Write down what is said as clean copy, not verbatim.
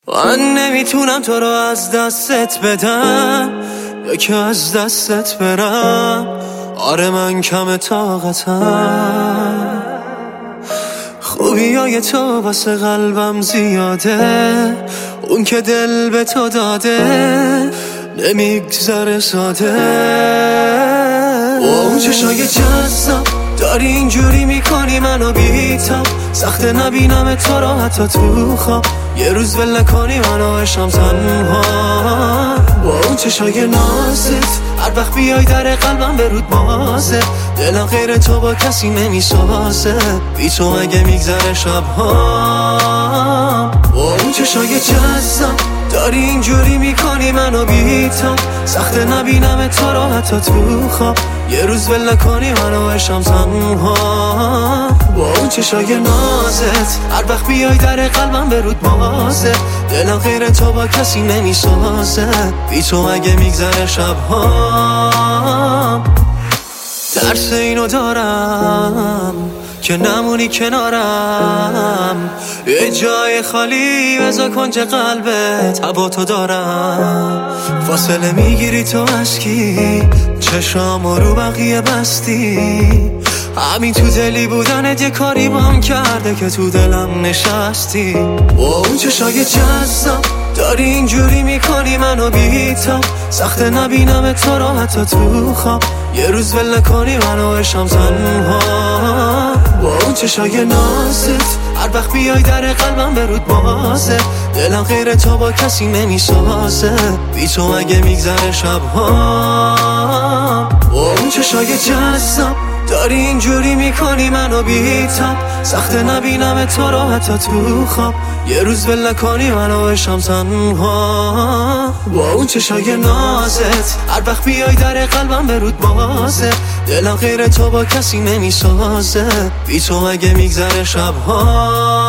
من نمیتونم تو رو از دستت بدم یا که از دستت برم. آره من کم طاقتم، خوبیای تو واسه قلبم زیاده، اون که دل به تو داده نمیگذره ساده. اون چشای جذاب داری اینجوری میکنی منو بی‌تاب، سخته نبینم تو را حتی تو خواب، یه روز ول نکنی منو عشقم تنها. با اون چشای نازت هر وقت بیای در قلبم به رود بازه، دلم غیر تو با کسی نمیسازه، بی تو اگه میگذره شبها. با اون چشای جذاب داری اینجوری میکنی منو بی‌تاب، سخته نبینم تو را حتی تو خواب، یه روز ول نکنی منو عشقم تنها. با اون چشای نازت هر وقت بیای در قلبم به رود بازه، دلم غیر تو با کسی نمیسازه، بی تو اگه میگذره شبها. ترس اینو دارم که نمونی کنارم، یه جای خالی بذار کنج قلبت، هوا تو دارم. فاصله میگیری تو از کی؟ چشامو رو بقیه بستی، همین تو دلی بودنت یه کاری بام کرده که تو دلم نشستی. با اون چشای جذاب داری اینجوری میکنی منو بی‌تاب، سخته نبینم تو را حتی تو خواب، یه روز ول نکنی منو عشقم تنها. با اون چشای نازت هر وقت بیای در قلبم به رود بازه، دلم غیر تو با کسی نمیسازه، بی تو اگه میگذره شبها. با اون چشای جذاب داری اینجوری میکنی منو بی‌تاب، سخته نبینم تو را حتی تو خواب، یه روز ول نکنی منو عشقم تنها. با اون چشای نازت هر وقت بیای در قلبم به رود بازه، دلم غیر تو با کسی نمیسازه، بی تو اگه میگذره شبها.